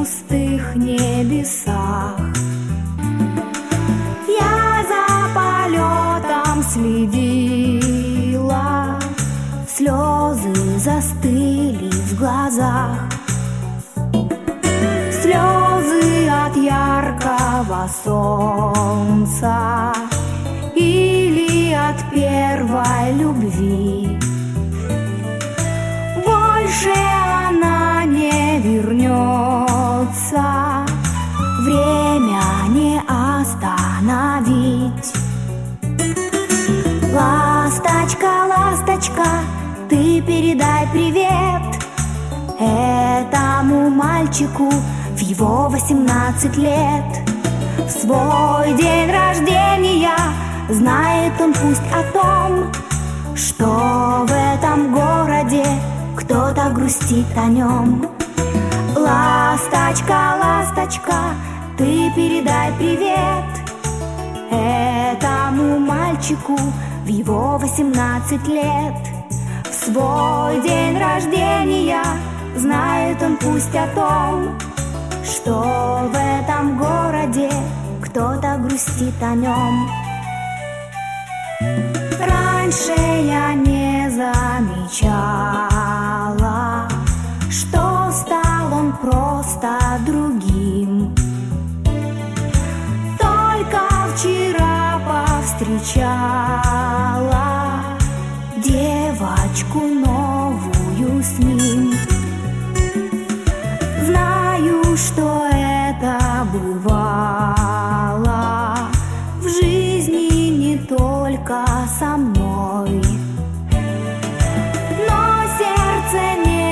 пустых небесах. Я за полетом следила, слезы застыли в глазах. Слезы от яркого солнца или от первой любви. Больше она не вернется, время не остановить. Ласточка, ласточка, ты передай привет этому мальчику в его 18 лет. В свой день рождения знает он пусть о том, что в этом городе кто-то грустит о нем. Ласточка, ласточка, ты передай привет этому мальчику в его 18 лет. В свой день рождения знает он пусть о том, что в этом городе кто-то грустит о нем. Раньше я не замечала, что стал он просто другим. Только вчера повстречала девочку новую с ним. Знаю, что это бывало в жизни не только со мной, но сердце не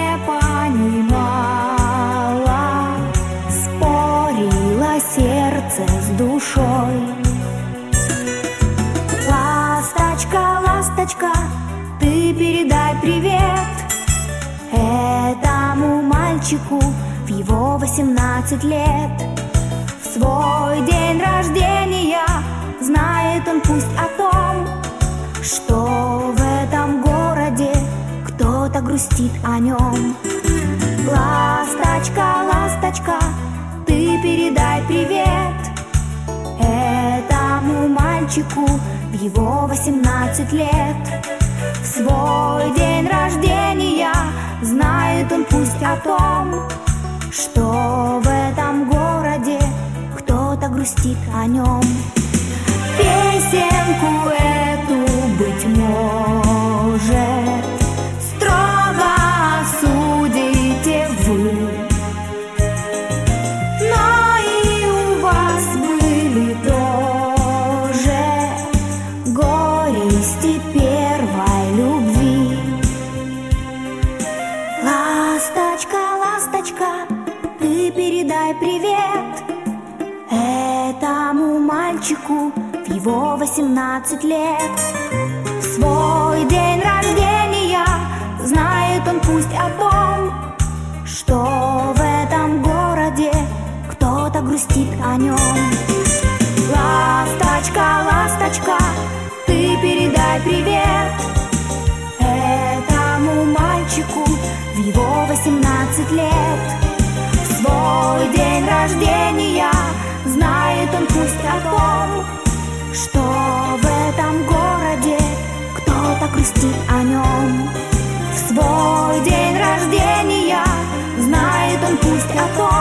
понимало, спорило сердце с душой. Ласточка, ласточка, ты передай привет этому мальчику в его 18 лет. В свой день рождения знает он пусть о том, что в этом городе кто-то грустит о нем. Ласточка, ласточка, ты передай привет этому мальчику в его 18 лет. В свой день рождения знает он пусть о том, что в этом городе кто-то грустит о нем. Песенку эту, быть может, строго осудите вы, но и у вас были тоже горести первой любви. Ласточка, ласточка, ты передай привет этому мальчику в его 18 лет. В свой день рождения знает он пусть о том, что в этом городе кто-то грустит о нем. Ласточка, ласточка, ты передай привет этому мальчику в его 18 лет. В свой день рождения знает он пусть о том, что в этом городе кто-то грустит о нем. В свой день рождения знает он пусть о том,